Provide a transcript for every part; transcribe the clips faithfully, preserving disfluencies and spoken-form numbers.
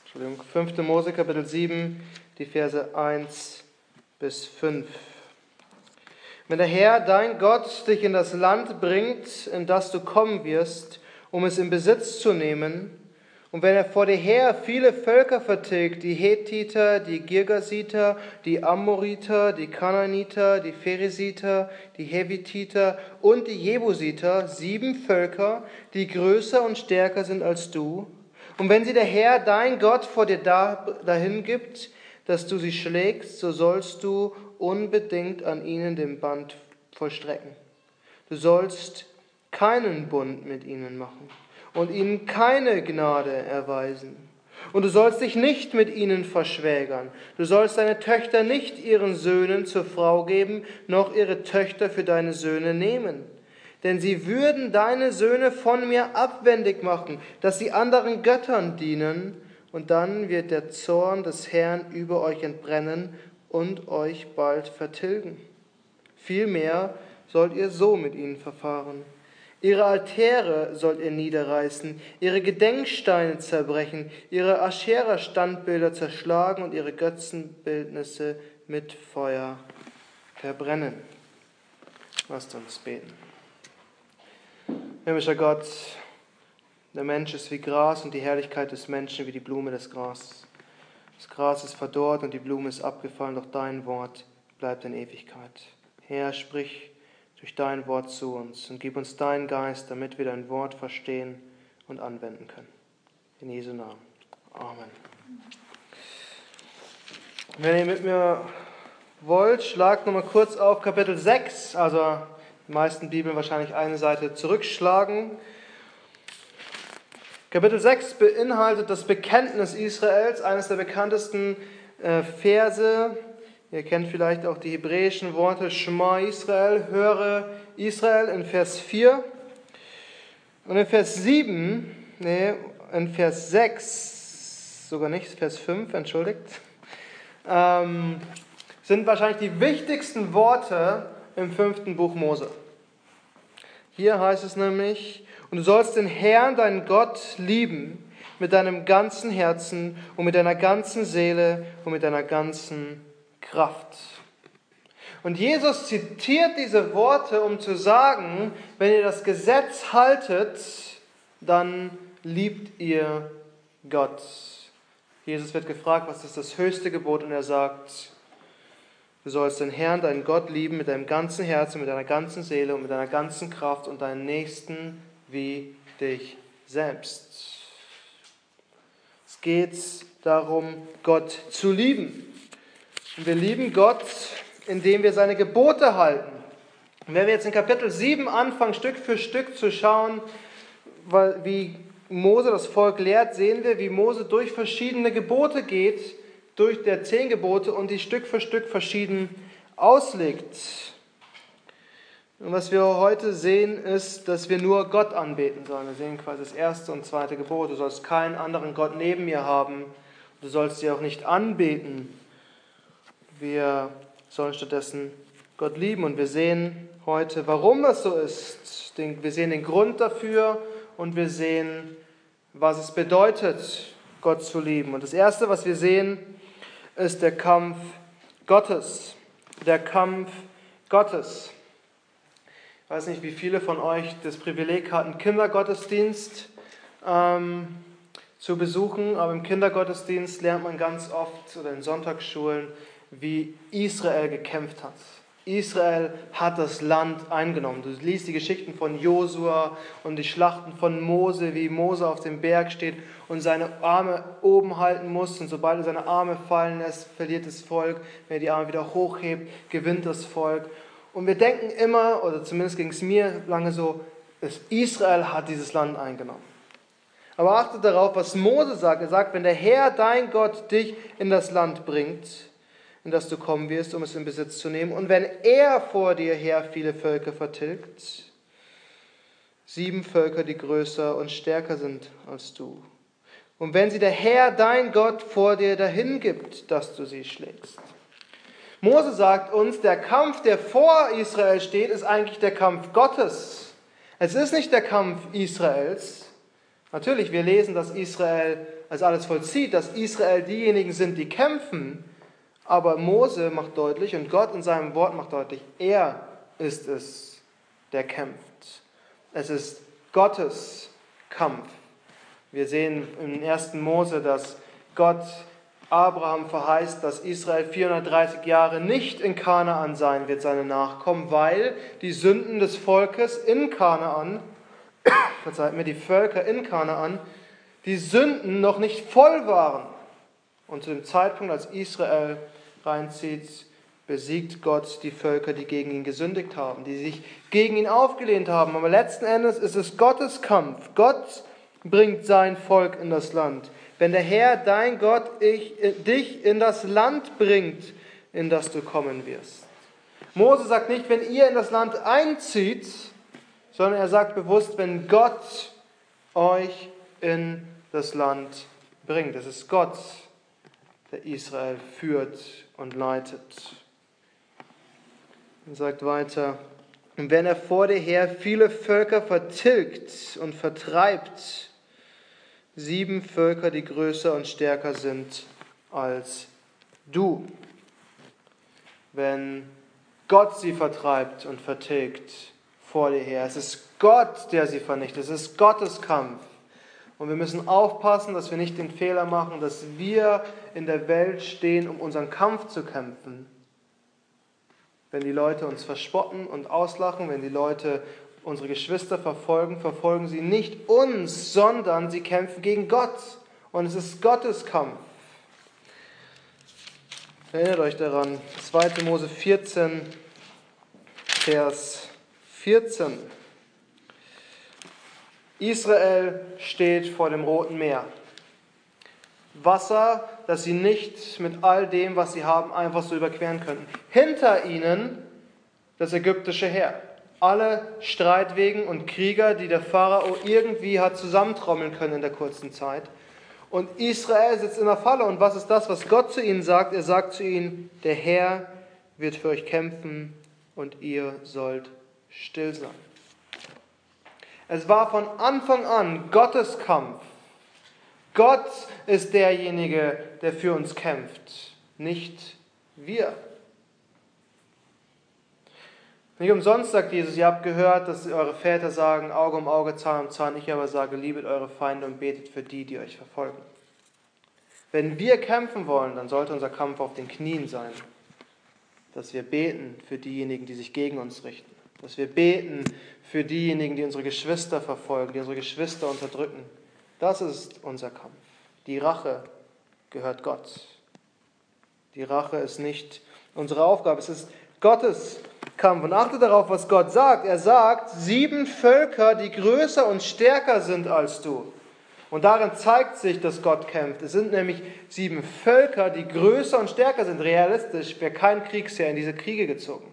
Entschuldigung, fünfte Mose Kapitel sieben, die Verse eins bis fünf. Wenn der Herr, dein Gott, dich in das Land bringt, in das du kommen wirst, um es in Besitz zu nehmen, und wenn er vor dir her viele Völker vertilgt, die Hethiter, die Girgasiter, die Amoriter, die Kanaaniter, die Pheresiter, die Hevititer und die Jebusiter, sieben Völker, die größer und stärker sind als du, und wenn sie der Herr, dein Gott, vor dir dahin gibt, dass du sie schlägst, so sollst du unbedingt an ihnen den Band vollstrecken. Du sollst keinen Bund mit ihnen machen und ihnen keine Gnade erweisen. Und du sollst dich nicht mit ihnen verschwägern. Du sollst deine Töchter nicht ihren Söhnen zur Frau geben, noch ihre Töchter für deine Söhne nehmen. Denn sie würden deine Söhne von mir abwendig machen, dass sie anderen Göttern dienen, und dann wird der Zorn des Herrn über euch entbrennen und euch bald vertilgen. Vielmehr sollt ihr so mit ihnen verfahren. Ihre Altäre sollt ihr niederreißen, ihre Gedenksteine zerbrechen, ihre Aschera-Standbilder zerschlagen und ihre Götzenbildnisse mit Feuer verbrennen. Lasst uns beten. Himmlischer Gott, der Mensch ist wie Gras und die Herrlichkeit des Menschen wie die Blume des Gras. Das Gras ist verdorrt und die Blume ist abgefallen, doch dein Wort bleibt in Ewigkeit. Herr, sprich durch dein Wort zu uns und gib uns deinen Geist, damit wir dein Wort verstehen und anwenden können. In Jesu Namen. Amen. Wenn ihr mit mir wollt, schlagt nochmal kurz auf Kapitel sechs, also die meisten Bibeln wahrscheinlich eine Seite zurückschlagen. Kapitel sechs beinhaltet das Bekenntnis Israels, eines der bekanntesten äh, Verse. Ihr kennt vielleicht auch die hebräischen Worte Shema Israel, höre Israel in Vers vier. Und in Vers sieben, nee, in Vers sechs, sogar nicht, Vers fünf, entschuldigt, ähm, sind wahrscheinlich die wichtigsten Worte im fünften Buch Mose. Hier heißt es nämlich, und du sollst den Herrn, deinen Gott, lieben mit deinem ganzen Herzen und mit deiner ganzen Seele und mit deiner ganzen Kraft. Und Jesus zitiert diese Worte, um zu sagen, wenn ihr das Gesetz haltet, dann liebt ihr Gott. Jesus wird gefragt, was ist das höchste Gebot? Und er sagt, du sollst den Herrn, deinen Gott, lieben mit deinem ganzen Herzen, mit deiner ganzen Seele und mit deiner ganzen Kraft und deinen Nächsten wie dich selbst. Es geht darum, Gott zu lieben. Und wir lieben Gott, indem wir seine Gebote halten. Und wenn wir jetzt in Kapitel sieben anfangen, Stück für Stück zu schauen, wie Mose das Volk lehrt, sehen wir, wie Mose durch verschiedene Gebote geht, durch der zehn Gebote und die Stück für Stück verschieden auslegt. Und was wir heute sehen, ist, dass wir nur Gott anbeten sollen. Wir sehen quasi das erste und zweite Gebot. Du sollst keinen anderen Gott neben mir haben. Du sollst sie auch nicht anbeten. Wir sollen stattdessen Gott lieben. Und wir sehen heute, warum das so ist. Wir sehen den Grund dafür und wir sehen, was es bedeutet, Gott zu lieben. Und das Erste, was wir sehen, ist der Kampf Gottes. Der Kampf Gottes. Ich weiß nicht, wie viele von euch das Privileg hatten, Kindergottesdienst ähm, zu besuchen, aber im Kindergottesdienst lernt man ganz oft, oder in Sonntagsschulen, wie Israel gekämpft hat. Israel hat das Land eingenommen. Du liest die Geschichten von Josua und die Schlachten von Mose, wie Mose auf dem Berg steht und seine Arme oben halten muss. Und sobald er seine Arme fallen lässt, verliert das Volk. Wenn er die Arme wieder hochhebt, gewinnt das Volk. Und wir denken immer, oder zumindest ging es mir lange so, dass Israel hat dieses Land eingenommen. Aber achtet darauf, was Mose sagt. Er sagt, wenn der Herr, dein Gott, dich in das Land bringt, in das du kommen wirst, um es in Besitz zu nehmen, und wenn er vor dir her viele Völker vertilgt, sieben Völker, die größer und stärker sind als du, und wenn sie der Herr, dein Gott, vor dir dahin gibt, dass du sie schlägst. Mose sagt uns, der Kampf, der vor Israel steht, ist eigentlich der Kampf Gottes. Es ist nicht der Kampf Israels. Natürlich, wir lesen, dass Israel als alles vollzieht, dass Israel diejenigen sind, die kämpfen. Aber Mose macht deutlich und Gott in seinem Wort macht deutlich, er ist es, der kämpft. Es ist Gottes Kampf. Wir sehen im ersten Mose, dass Gott Abraham verheißt, dass Israel vierhundertdreißig Jahre nicht in Kanaan sein wird, seine Nachkommen, weil die Sünden des Volkes in Kanaan, verzeiht mir, die Völker in Kanaan, die Sünden noch nicht voll waren. Und zu dem Zeitpunkt, als Israel reinzieht, besiegt Gott die Völker, die gegen ihn gesündigt haben, die sich gegen ihn aufgelehnt haben. Aber letzten Endes ist es Gottes Kampf. Gott bringt sein Volk in das Land. Wenn der Herr, dein Gott, ich, dich in das Land bringt, in das du kommen wirst. Mose sagt nicht, wenn ihr in das Land einzieht, sondern er sagt bewusst, wenn Gott euch in das Land bringt. Es ist Gott, der Israel führt und leitet. Er sagt weiter, und wenn er vor dir her viele Völker vertilgt und vertreibt, sieben Völker, die größer und stärker sind als du. Wenn Gott sie vertreibt und vertilgt vor dir her, es ist Gott, der sie vernichtet, es ist Gottes Kampf. Und wir müssen aufpassen, dass wir nicht den Fehler machen, dass wir in der Welt stehen, um unseren Kampf zu kämpfen. Wenn die Leute uns verspotten und auslachen, wenn die Leute unsere Geschwister verfolgen, verfolgen sie nicht uns, sondern sie kämpfen gegen Gott. Und es ist Gottes Kampf. Erinnert euch daran, zweiter Mose vierzehn, Vers vierzehn. Israel steht vor dem Roten Meer. Wasser, das sie nicht mit all dem, was sie haben, einfach so überqueren könnten. Hinter ihnen das ägyptische Heer. Alle Streitwegen und Krieger, die der Pharao irgendwie hat zusammentrommeln können in der kurzen Zeit. Und Israel sitzt in der Falle. Und was ist das, was Gott zu ihnen sagt? Er sagt zu ihnen, der Herr wird für euch kämpfen und ihr sollt still sein. Es war von Anfang an Gottes Kampf. Gott ist derjenige, der für uns kämpft, nicht wir. Nicht umsonst sagt Jesus, ihr habt gehört, dass eure Väter sagen, Auge um Auge, Zahn um Zahn. Ich aber sage, liebet eure Feinde und betet für die, die euch verfolgen. Wenn wir kämpfen wollen, dann sollte unser Kampf auf den Knien sein. Dass wir beten für diejenigen, die sich gegen uns richten. Dass wir beten für diejenigen, die unsere Geschwister verfolgen, die unsere Geschwister unterdrücken. Das ist unser Kampf. Die Rache gehört Gott. Die Rache ist nicht unsere Aufgabe, es ist Gottes Kampf. Und achte darauf, was Gott sagt. Er sagt, sieben Völker, die größer und stärker sind als du. Und darin zeigt sich, dass Gott kämpft. Es sind nämlich sieben Völker, die größer und stärker sind. Realistisch wäre kein Kriegsherr in diese Kriege gezogen.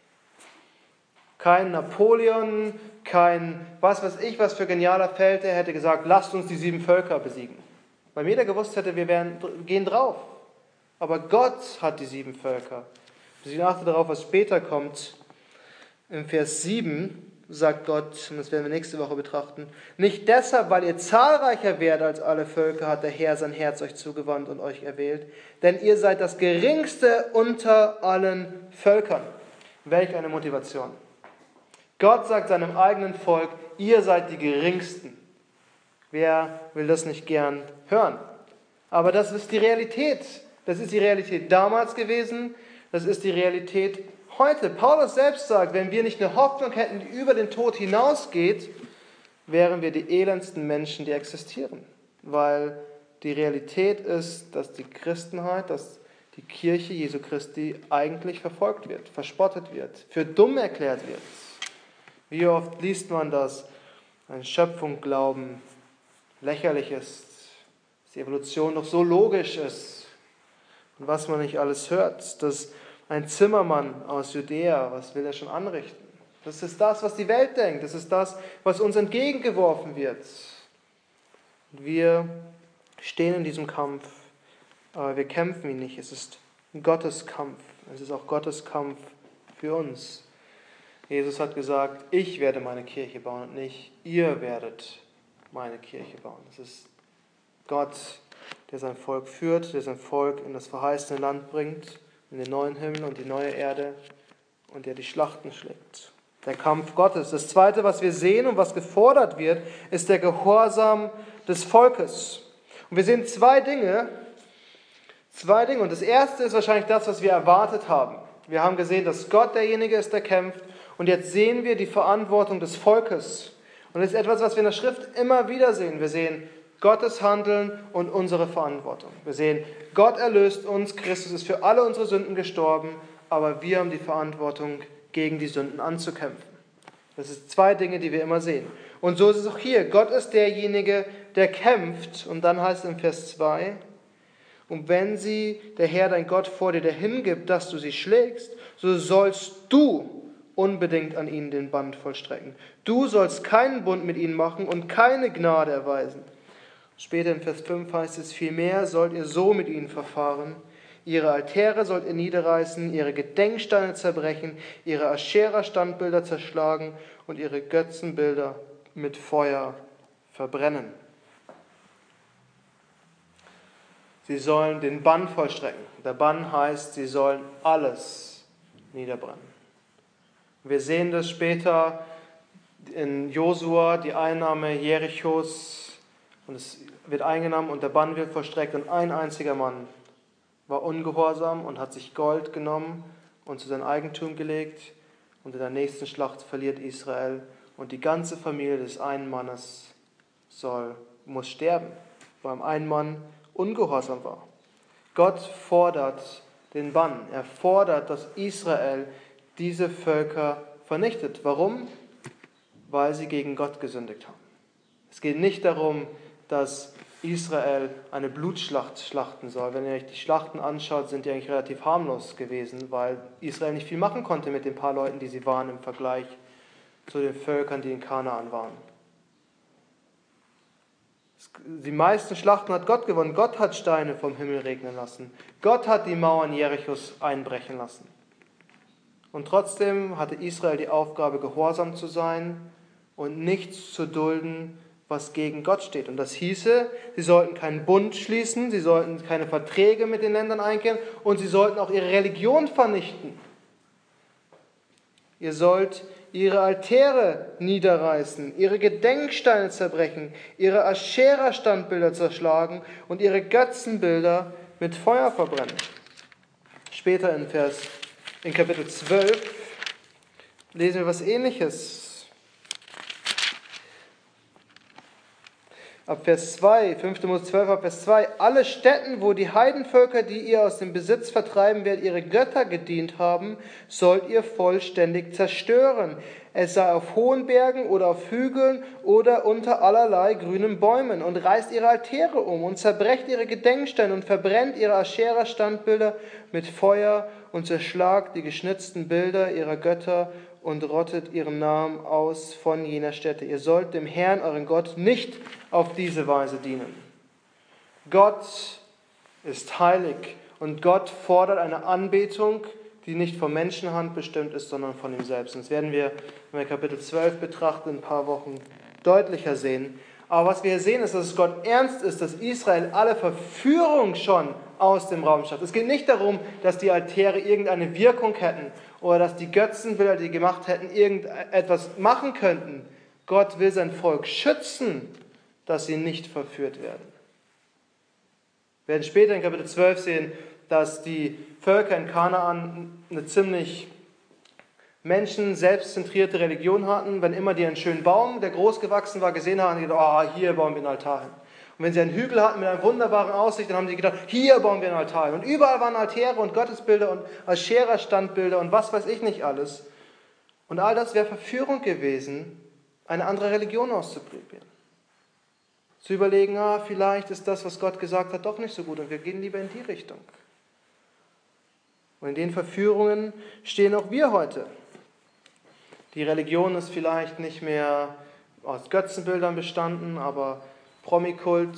Kein Napoleon, kein was weiß ich, was für genialer Feldherr hätte gesagt, lasst uns die sieben Völker besiegen. Weil jeder gewusst hätte, wir werden, gehen drauf. Aber Gott hat die sieben Völker. Ich achte darauf, was später kommt. Im Vers sieben sagt Gott, und das werden wir nächste Woche betrachten, nicht deshalb, weil ihr zahlreicher werdet als alle Völker, hat der Herr sein Herz euch zugewandt und euch erwählt, denn ihr seid das geringste unter allen Völkern. Welch eine Motivation. Gott sagt seinem eigenen Volk, ihr seid die Geringsten. Wer will das nicht gern hören? Aber das ist die Realität. Das ist die Realität damals gewesen. Das ist die Realität heute. Paulus selbst sagt, wenn wir nicht eine Hoffnung hätten, die über den Tod hinausgeht, wären wir die elendsten Menschen, die existieren. Weil die Realität ist, dass die Christenheit, dass die Kirche Jesu Christi eigentlich verfolgt wird, verspottet wird, für dumm erklärt wird. Wie oft liest man das? Ein Schöpfungsglauben lächerlich ist, dass die Evolution doch so logisch ist und was man nicht alles hört, dass ein Zimmermann aus Judäa, was will er schon anrichten? Das ist das, was die Welt denkt, das ist das, was uns entgegengeworfen wird. Und wir stehen in diesem Kampf, aber wir kämpfen ihn nicht, es ist Gottes Kampf, es ist auch Gottes Kampf für uns. Jesus hat gesagt, ich werde meine Kirche bauen und nicht ihr werdet meine Kirche bauen. Es ist Gott, der sein Volk führt, der sein Volk in das verheißene Land bringt, in den neuen Himmel und die neue Erde und der die Schlachten schlägt. Der Kampf Gottes. Das Zweite, was wir sehen und was gefordert wird, ist der Gehorsam des Volkes. Und wir sehen zwei Dinge, zwei Dinge. Und das erste ist wahrscheinlich das, was wir erwartet haben. Wir haben gesehen, dass Gott derjenige ist, der kämpft. Und jetzt sehen wir die Verantwortung des Volkes. Und das ist etwas, was wir in der Schrift immer wieder sehen. Wir sehen Gottes Handeln und unsere Verantwortung. Wir sehen, Gott erlöst uns, Christus ist für alle unsere Sünden gestorben, aber wir haben die Verantwortung, gegen die Sünden anzukämpfen. Das sind zwei Dinge, die wir immer sehen. Und so ist es auch hier. Gott ist derjenige, der kämpft. Und dann heißt es in Vers zwei, und wenn sie, der Herr, dein Gott, vor dir dahingibt, dass du sie schlägst, so sollst du unbedingt an ihnen den Band vollstrecken. Du sollst keinen Bund mit ihnen machen und keine Gnade erweisen. Später in Vers fünf heißt es, vielmehr sollt ihr so mit ihnen verfahren. Ihre Altäre sollt ihr niederreißen, ihre Gedenksteine zerbrechen, ihre Aschera-Standbilder zerschlagen und ihre Götzenbilder mit Feuer verbrennen. Sie sollen den Bann vollstrecken. Der Bann heißt, sie sollen alles niederbrennen. Wir sehen das später in Josua, die Einnahme Jerichos, und es wird eingenommen und der Bann wird vollstreckt und ein einziger Mann war ungehorsam und hat sich Gold genommen und zu seinem Eigentum gelegt, und in der nächsten Schlacht verliert Israel und die ganze Familie des einen Mannes soll, muss sterben, weil ein Mann ungehorsam war. Gott fordert den Bann. Er fordert, dass Israel diese Völker vernichtet. Warum? Weil sie gegen Gott gesündigt haben. Es geht nicht darum, dass Israel eine Blutschlacht schlachten soll. Wenn ihr euch die Schlachten anschaut, sind die eigentlich relativ harmlos gewesen, weil Israel nicht viel machen konnte mit den paar Leuten, die sie waren, im Vergleich zu den Völkern, die in Kanaan waren. Die meisten Schlachten hat Gott gewonnen. Gott hat Steine vom Himmel regnen lassen. Gott hat die Mauern Jerichos einbrechen lassen. Und trotzdem hatte Israel die Aufgabe, gehorsam zu sein und nichts zu dulden, was gegen Gott steht. Und das hieße, sie sollten keinen Bund schließen, sie sollten keine Verträge mit den Ländern eingehen und sie sollten auch ihre Religion vernichten. Ihr sollt ihre Altäre niederreißen, ihre Gedenksteine zerbrechen, ihre Aschera-Standbilder zerschlagen und ihre Götzenbilder mit Feuer verbrennen. Später in Vers, in Kapitel zwölf lesen wir was Ähnliches. Ab Vers zwei, fünfter Mose zwölf, ab Vers zwei, alle Stätten, wo die Heidenvölker, die ihr aus dem Besitz vertreiben werdet, ihre Götter gedient haben, sollt ihr vollständig zerstören. Es sei auf hohen Bergen oder auf Hügeln oder unter allerlei grünen Bäumen, und reißt ihre Altäre um und zerbrecht ihre Gedenksteine und verbrennt ihre Aschera-Standbilder mit Feuer und zerschlagt die geschnitzten Bilder ihrer Götter und rottet ihren Namen aus von jener Stätte. Ihr sollt dem Herrn, euren Gott, nicht auf diese Weise dienen. Gott ist heilig und Gott fordert eine Anbetung, die nicht von Menschenhand bestimmt ist, sondern von ihm selbst. Und das werden wir, wenn wir Kapitel zwölf betrachten, in ein paar Wochen deutlicher sehen. Aber was wir hier sehen, ist, dass es Gott ernst ist, dass Israel alle Verführung schon aus dem Raum schafft. Es geht nicht darum, dass die Altäre irgendeine Wirkung hätten oder dass die Götzenbilder, die gemacht hätten, irgendetwas machen könnten. Gott will sein Volk schützen, dass sie nicht verführt werden. Wir werden später in Kapitel zwölf sehen, dass die Völker in Kanaan eine ziemlich menschenselbstzentrierte Religion hatten. Wenn immer die einen schönen Baum, der groß gewachsen war, gesehen haben, haben die gedacht, oh, hier bauen wir einen Altar hin. Und wenn sie einen Hügel hatten mit einer wunderbaren Aussicht, dann haben sie gedacht, hier bauen wir einen Altar hin. Und überall waren Altäre und Gottesbilder und Aschera-Standbilder und was weiß ich nicht alles. Und all das wäre Verführung gewesen, eine andere Religion auszuprobieren. Zu überlegen, ah, vielleicht ist das, was Gott gesagt hat, doch nicht so gut und wir gehen lieber in die Richtung. Und in den Verführungen stehen auch wir heute. Die Religion ist vielleicht nicht mehr aus Götzenbildern bestanden, aber Promikult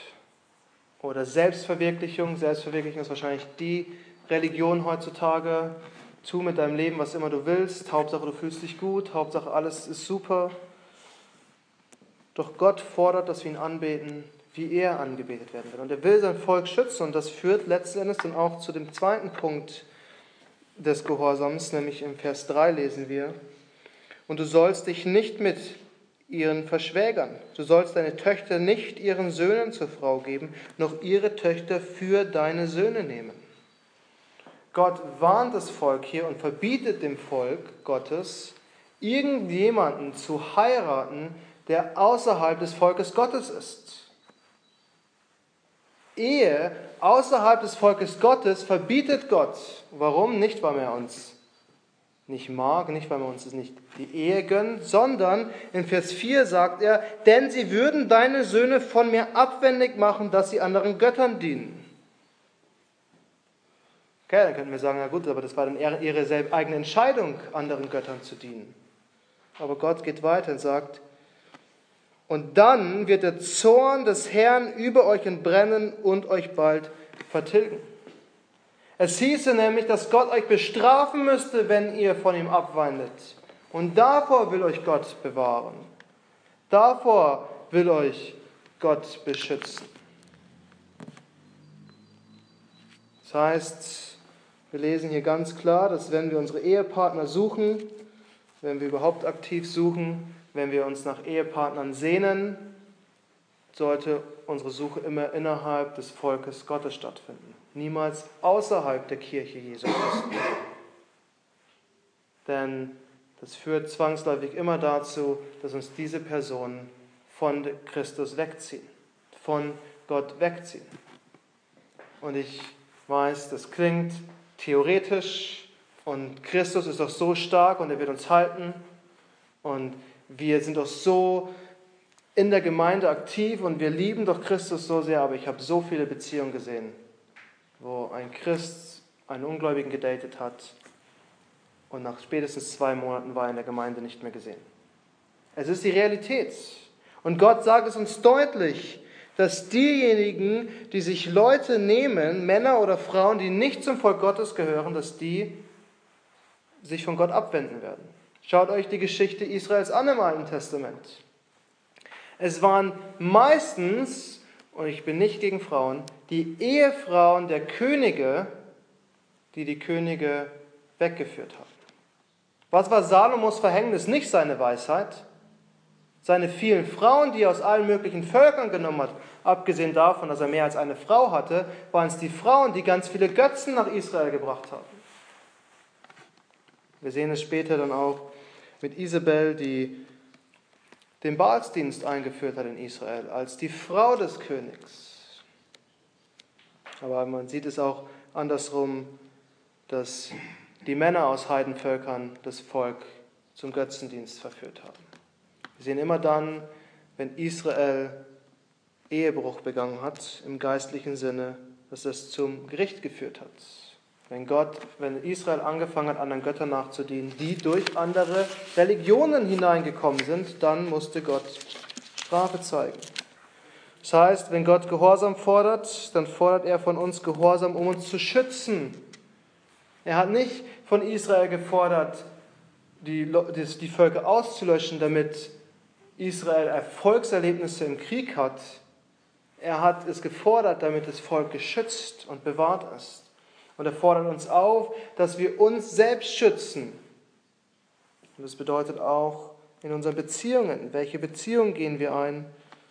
oder Selbstverwirklichung. Selbstverwirklichung ist wahrscheinlich die Religion heutzutage. Tu mit deinem Leben, was immer du willst. Hauptsache, du fühlst dich gut. Hauptsache, alles ist super. Doch Gott fordert, dass wir ihn anbeten, wie er angebetet werden will. Und er will sein Volk schützen und das führt letzten Endes dann auch zu dem zweiten Punkt des Gehorsams, nämlich im Vers drei lesen wir: Und du sollst dich nicht mit ihren verschwägern. Du sollst deine Töchter nicht ihren Söhnen zur Frau geben, noch ihre Töchter für deine Söhne nehmen. Gott warnt das Volk hier und verbietet dem Volk Gottes, irgendjemanden zu heiraten, der außerhalb des Volkes Gottes ist. Ehe außerhalb des Volkes Gottes verbietet Gott. Warum? Nicht, weil er uns nicht mag, nicht, weil wir uns nicht die Ehe gönnen, sondern in Vers vier sagt er, denn sie würden deine Söhne von mir abwendig machen, dass sie anderen Göttern dienen. Okay, dann könnten wir sagen, na gut, aber das war dann ihre eigene Entscheidung, anderen Göttern zu dienen. Aber Gott geht weiter und sagt, und dann wird der Zorn des Herrn über euch entbrennen und euch bald vertilgen. Es hieße nämlich, dass Gott euch bestrafen müsste, wenn ihr von ihm abwandelt. Und davor will euch Gott bewahren. Davor will euch Gott beschützen. Das heißt, wir lesen hier ganz klar, dass wenn wir unsere Ehepartner suchen, wenn wir überhaupt aktiv suchen, wenn wir uns nach Ehepartnern sehnen, sollte unsere Suche immer innerhalb des Volkes Gottes stattfinden. Niemals außerhalb der Kirche Jesu Christi. Denn das führt zwangsläufig immer dazu, dass uns diese Personen von Christus wegziehen, von Gott wegziehen. Und ich weiß, das klingt theoretisch und Christus ist doch so stark und er wird uns halten und wir sind doch so in der Gemeinde aktiv und wir lieben doch Christus so sehr, aber ich habe so viele Beziehungen gesehen, wo ein Christ einen Ungläubigen gedatet hat und nach spätestens zwei Monaten war er in der Gemeinde nicht mehr gesehen. Es ist die Realität. Und Gott sagt es uns deutlich, dass diejenigen, die sich Leute nehmen, Männer oder Frauen, die nicht zum Volk Gottes gehören, dass die sich von Gott abwenden werden. Schaut euch die Geschichte Israels an im Alten Testament. Es waren meistens, und ich bin nicht gegen Frauen, die Ehefrauen der Könige, die die Könige weggeführt haben. Was war Salomos Verhängnis? Nicht seine Weisheit. Seine vielen Frauen, die er aus allen möglichen Völkern genommen hat, abgesehen davon, dass er mehr als eine Frau hatte, waren es die Frauen, die ganz viele Götzen nach Israel gebracht haben. Wir sehen es später dann auch mit Isabel, die den Baalsdienst eingeführt hat in Israel, als die Frau des Königs. Aber man sieht es auch andersrum, dass die Männer aus Heidenvölkern das Volk zum Götzendienst verführt haben. Wir sehen immer dann, wenn Israel Ehebruch begangen hat, im geistlichen Sinne, dass es zum Gericht geführt hat. Wenn Gott, wenn Israel angefangen hat, anderen Göttern nachzudienen, die durch andere Religionen hineingekommen sind, dann musste Gott Strafe zeigen. Das heißt, wenn Gott Gehorsam fordert, dann fordert er von uns Gehorsam, um uns zu schützen. Er hat nicht von Israel gefordert, die, die Völker auszulöschen, damit Israel Erfolgserlebnisse im Krieg hat. Er hat es gefordert, damit das Volk geschützt und bewahrt ist. Und er fordert uns auf, dass wir uns selbst schützen. Und das bedeutet auch in unseren Beziehungen. Welche Beziehungen gehen wir ein?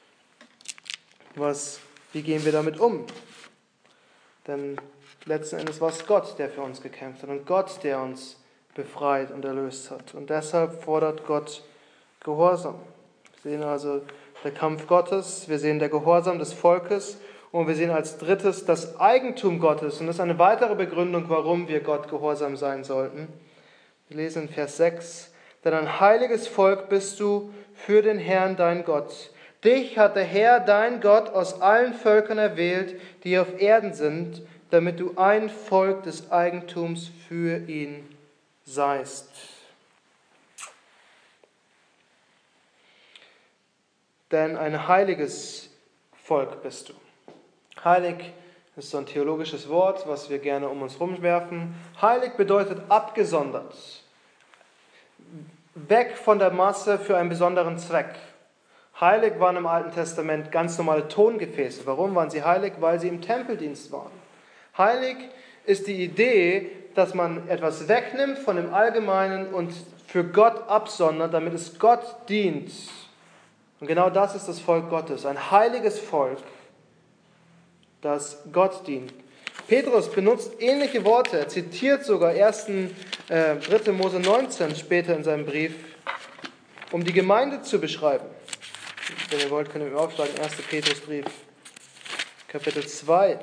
Was, wie gehen wir damit um? Denn letzten Endes war es Gott, der für uns gekämpft hat und Gott, der uns befreit und erlöst hat. Und deshalb fordert Gott Gehorsam. Wir sehen also der Kampf Gottes, wir sehen der Gehorsam des Volkes und wir sehen als drittes das Eigentum Gottes. Und das ist eine weitere Begründung, warum wir Gott gehorsam sein sollten. Wir lesen in Vers sechs, denn ein heiliges Volk bist du für den Herrn, dein Gott. Dich hat der Herr, dein Gott, aus allen Völkern erwählt, die auf Erden sind, damit du ein Volk des Eigentums für ihn seist. Denn ein heiliges Volk bist du. Heilig ist so ein theologisches Wort, was wir gerne um uns rumwerfen. Heilig bedeutet abgesondert. Weg von der Masse für einen besonderen Zweck. Heilig waren im Alten Testament ganz normale Tongefäße. Warum waren sie heilig? Weil sie im Tempeldienst waren. Heilig ist die Idee, dass man etwas wegnimmt von dem Allgemeinen und für Gott absondert, damit es Gott dient. Und genau das ist das Volk Gottes, ein heiliges Volk, das Gott dient. Petrus benutzt ähnliche Worte, er zitiert sogar ersten, äh, dritter Mose neunzehn später in seinem Brief, um die Gemeinde zu beschreiben. Wenn ihr wollt, könnt ihr mir aufschlagen, erster Petrusbrief, Kapitel zwei.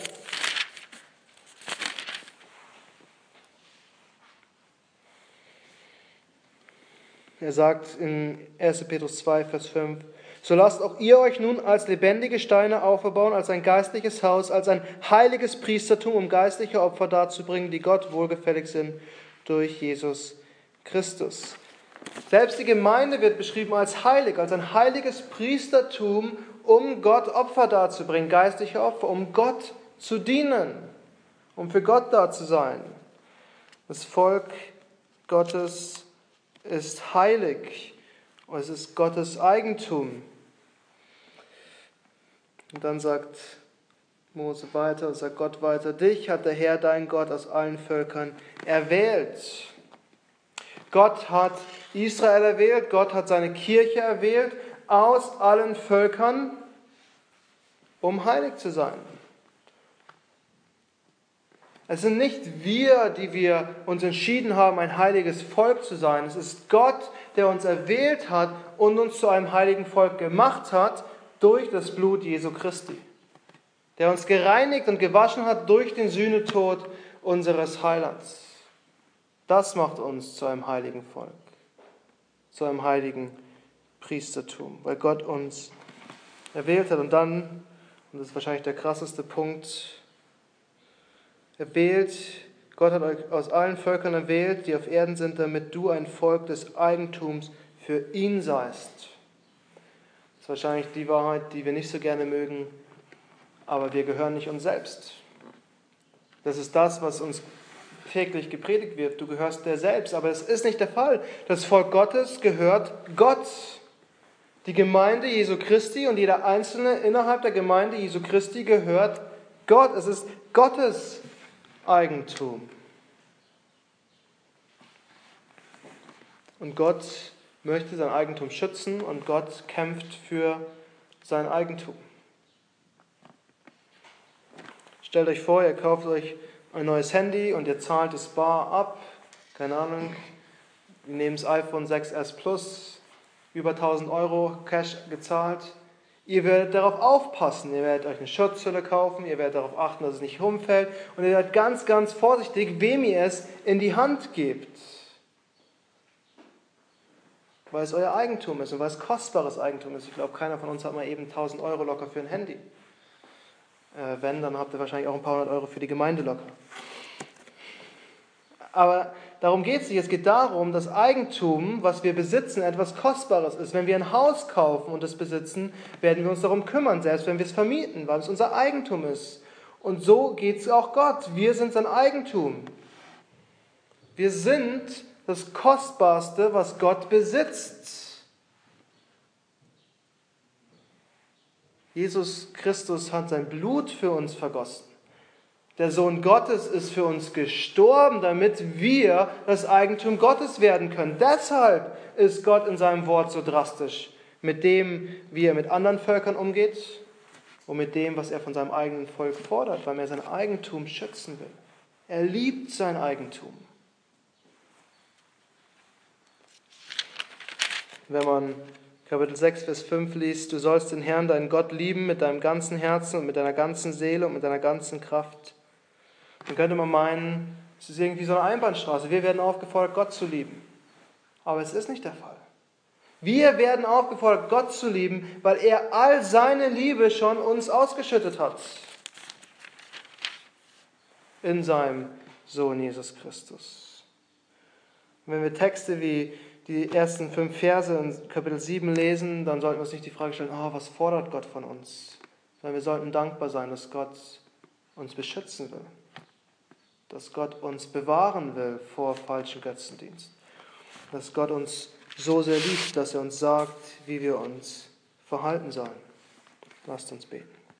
Er sagt in erster Petrus zwei, Vers fünf, so lasst auch ihr euch nun als lebendige Steine auferbauen, als ein geistliches Haus, als ein heiliges Priestertum, um geistliche Opfer darzubringen, die Gott wohlgefällig sind durch Jesus Christus. Selbst die Gemeinde wird beschrieben als heilig, als ein heiliges Priestertum, um Gott Opfer darzubringen, geistliche Opfer, um Gott zu dienen, um für Gott da zu sein. Das Volk Gottes ist heilig, es ist Gottes Eigentum. Und dann sagt Mose weiter, sagt Gott weiter, dich hat der Herr, dein Gott, aus allen Völkern erwählt. Gott hat Israel erwählt, Gott hat seine Kirche erwählt, aus allen Völkern, um heilig zu sein. Es sind nicht wir, die wir uns entschieden haben, ein heiliges Volk zu sein. Es ist Gott, der uns erwählt hat und uns zu einem heiligen Volk gemacht hat durch das Blut Jesu Christi. Der uns gereinigt und gewaschen hat durch den Sühnetod unseres Heilands. Das macht uns zu einem heiligen Volk, zu einem heiligen Priestertum, weil Gott uns erwählt hat. Und dann, und das ist wahrscheinlich der krasseste Punkt, erwählt, Gott hat euch aus allen Völkern erwählt, die auf Erden sind, damit du ein Volk des Eigentums für ihn seist. Das ist wahrscheinlich die Wahrheit, die wir nicht so gerne mögen, aber wir gehören nicht uns selbst. Das ist das, was uns täglich gepredigt wird. Du gehörst dir selbst, aber es ist nicht der Fall. Das Volk Gottes gehört Gott. Die Gemeinde Jesu Christi und jeder Einzelne innerhalb der Gemeinde Jesu Christi gehört Gott. Es ist Gottes Eigentum. Und Gott möchte sein Eigentum schützen und Gott kämpft für sein Eigentum. Stellt euch vor, ihr kauft euch ein neues Handy und ihr zahlt es bar ab. Keine Ahnung, wir nehmen das iPhone sechs S Plus, über tausend Euro Cash gezahlt. Ihr werdet darauf aufpassen, ihr werdet euch eine Schutzhülle kaufen, ihr werdet darauf achten, dass es nicht rumfällt und ihr seid ganz, ganz vorsichtig, wem ihr es in die Hand gebt. Weil es euer Eigentum ist und weil es kostbares Eigentum ist. Ich glaube, keiner von uns hat mal eben tausend Euro locker für ein Handy. Äh, wenn, dann habt ihr wahrscheinlich auch ein paar hundert Euro für die Gemeinde locker. Aber darum geht es nicht. Es geht darum, dass Eigentum, was wir besitzen, etwas Kostbares ist. Wenn wir ein Haus kaufen und es besitzen, werden wir uns darum kümmern, selbst wenn wir es vermieten, weil es unser Eigentum ist. Und so geht es auch Gott. Wir sind sein Eigentum. Wir sind das Kostbarste, was Gott besitzt. Jesus Christus hat sein Blut für uns vergossen. Der Sohn Gottes ist für uns gestorben, damit wir das Eigentum Gottes werden können. Deshalb ist Gott in seinem Wort so drastisch mit dem, wie er mit anderen Völkern umgeht und mit dem, was er von seinem eigenen Volk fordert, weil er sein Eigentum schützen will. Er liebt sein Eigentum. Wenn man Kapitel sechs, Vers fünf liest, du sollst den Herrn, deinen Gott, lieben mit deinem ganzen Herzen und mit deiner ganzen Seele und mit deiner ganzen Kraft. Dann könnte man meinen, es ist irgendwie so eine Einbahnstraße. Wir werden aufgefordert, Gott zu lieben. Aber es ist nicht der Fall. Wir werden aufgefordert, Gott zu lieben, weil er all seine Liebe schon uns ausgeschüttet hat. In seinem Sohn Jesus Christus. Und wenn wir Texte wie die ersten fünf Verse in Kapitel sieben lesen, dann sollten wir uns nicht die Frage stellen, oh, was fordert Gott von uns? Sondern wir sollten dankbar sein, dass Gott uns beschützen will. Dass Gott uns bewahren will vor falschen Götzendienst. Dass Gott uns so sehr liebt, dass er uns sagt, wie wir uns verhalten sollen. Lasst uns beten.